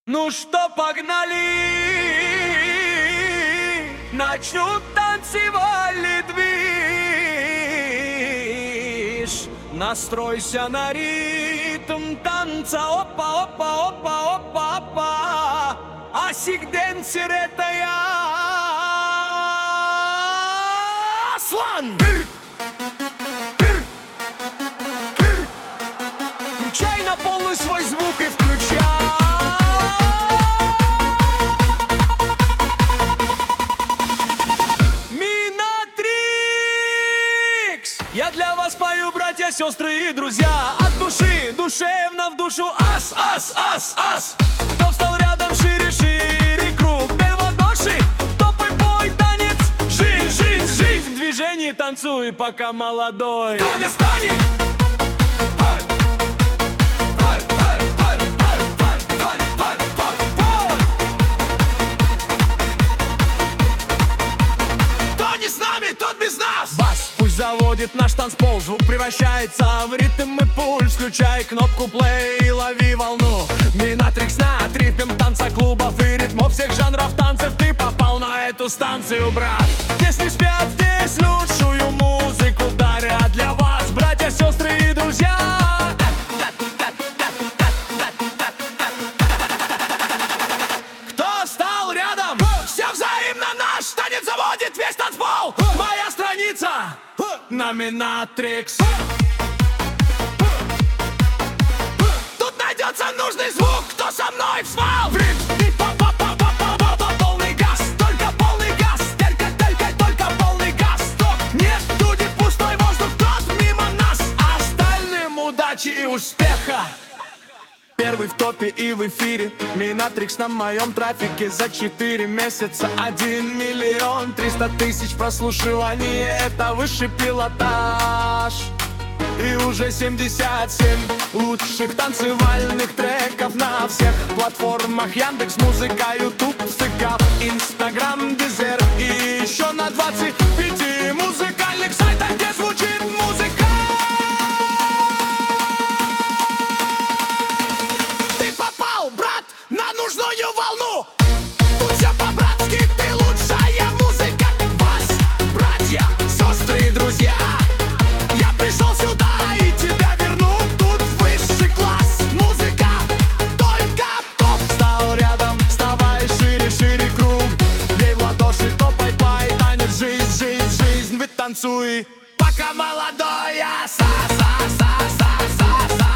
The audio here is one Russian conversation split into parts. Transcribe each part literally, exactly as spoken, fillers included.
Ну что, погнали, начнут танцевальный движ. Настройся на ритм танца, опа, опа, опа, опа, опа. Асик-денсер это я, Аслан. Включай на полный свой звук и включай. Я для вас пою, братья, сестры и друзья, от души, душевно в душу. Ас, ас, ас, ас. Кто встал рядом, шире, шире круг. Бей в ладоши, топай, бой, танец. Жизнь, жизнь, жизнь в движении, танцуй, пока молодой. Кто не станет? Кто не с нами, тот без нас. Бас пусть заводит наш танцпол, звук превращается в ритм и пульс. Включай кнопку плей и лови волну. Минатрикс на ритм танца клубов и ритмов всех жанров танцев. Ты попал на эту станцию, брат. Если спят здесь лучшую музыку дарят для вас, братья, сестры и друзья. Кто стал рядом? Все взаимно, наш танец заводит весь танцпол. Моя страница на Минатрикс. Тут найдется нужный звук, кто со мной в смал. Полный газ, только полный газ. Только, только, только полный газ. Стоп, нет, будет пустой воздух, тот мимо нас. Остальным удачи и успеха. Первый в топе и в эфире. Минатрикс на моем трафике за четыре месяца. Один миллион триста тысяч прослушиваний. Это высший пилотаж. И уже семьдесят семь лучших танцевальных треков на всех платформах. Яндекс.Музыка, Ютуб, ЦК, Инстаграм, Дизер. И еще на двадцати пяти музыкальных сайтах, где звучит музыка. На нужную волну. Тут все по-братски, ты лучшая музыка. Вас, братья, сестры и друзья. Я пришел сюда и тебя верну. Тут высший класс, музыка, только топ. Стал рядом, вставай, шире, шире круг. Бей в ладоши, топай, пай, танец, жизнь, жизнь, жизнь. Вы танцуй, пока молодой. Аса, аса, аса, аса, аса.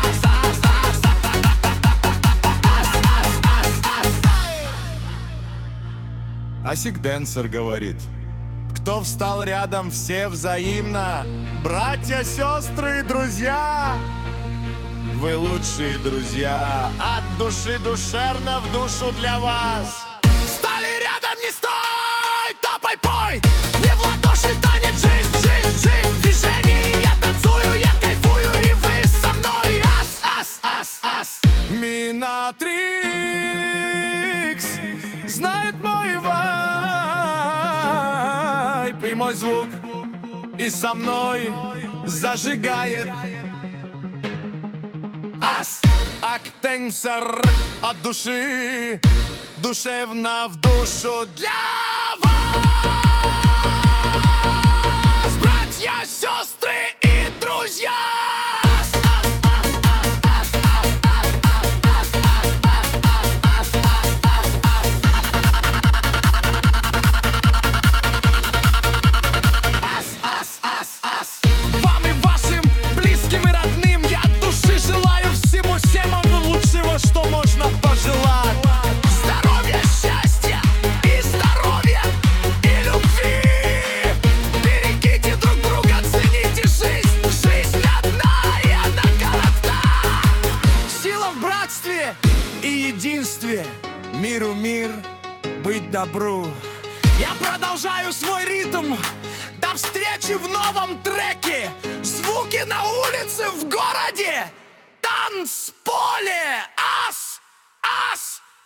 Асик-денсер говорит: кто встал рядом, все взаимно. Братья, сестры и друзья, вы лучшие друзья. От души душевно в душу для вас. Стали рядом, не стой, топай, пой. Не в ладоши, танец, жизнь, жизнь, жизнь в движении. Я танцую, я кайфую, и вы со мной. Ас, ас, ас, ас. Минатрикс знает мой вайб и мой звук, и со мной зажигает. Ас, ак-денсер от души, душевно в душу для вас, братья, сестры и друзья. Что можно пожелать? Здоровья, счастья и здоровья, и любви. Берегите друг друга, цените жизнь. Жизнь одна, и она коротка. Сила в братстве и единстве. Миру мир, быть добру. Я продолжаю свой ритм. До встречи в новом треке. Звуки на улице, в городе. Танцполе. Ас, ас,